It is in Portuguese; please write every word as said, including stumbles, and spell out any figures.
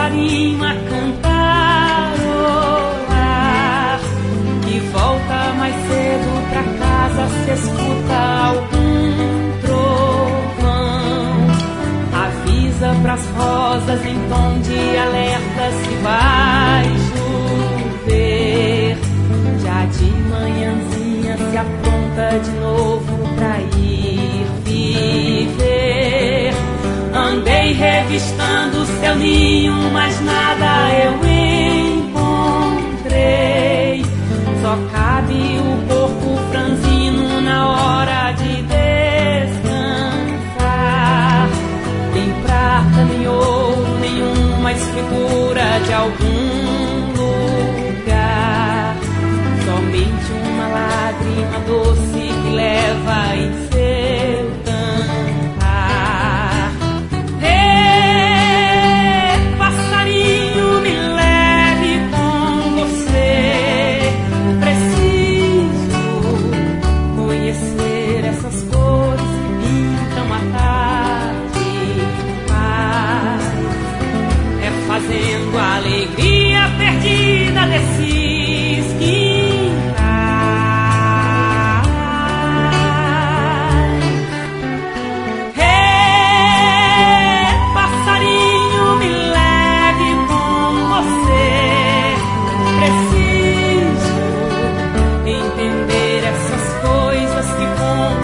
passarinho a cantarolar, que volta mais cedo pra casa se escuta algum trovão. Avisa pras rosas em tom de alerta se vai chover. Já de manhãzinha se apronta de novo pra ir viver. Andei revistando seu ninho, mas nada eu encontrei. Só cabe o corpo franzino na hora de descansar. Nem prata, nem ouro, nenhuma escritura de algum lugar. Somente uma lágrima doce que leva em seu cantar. Ê, passarinho, me leve com você. Preciso conhecer essas cores que pintam a tarde em paz. É fazendo a alegria perdida desses quintais. Hey, passarinho, me leve com você. Preciso entender essas coisas que contam